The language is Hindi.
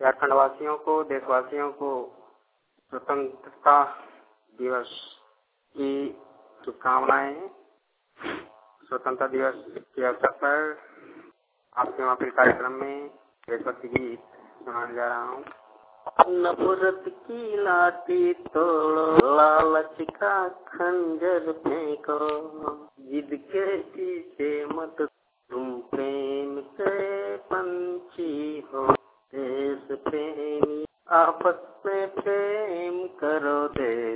झारखंड वासियों को, देशवासियों को स्वतंत्रता दिवस की शुभकामनाएं। स्वतंत्रता दिवस के अवसर पर आपके महफिल कार्यक्रम में देशभक्ति गीत सुनाने जा रहा हूँ। नफरत की लाठी तोड़ो, लालच का खंजर फेंको, जिद के पीछे मत तुम प्रेम के पंछी हो। देश प्रेमी आपस में प्रेम करो, देश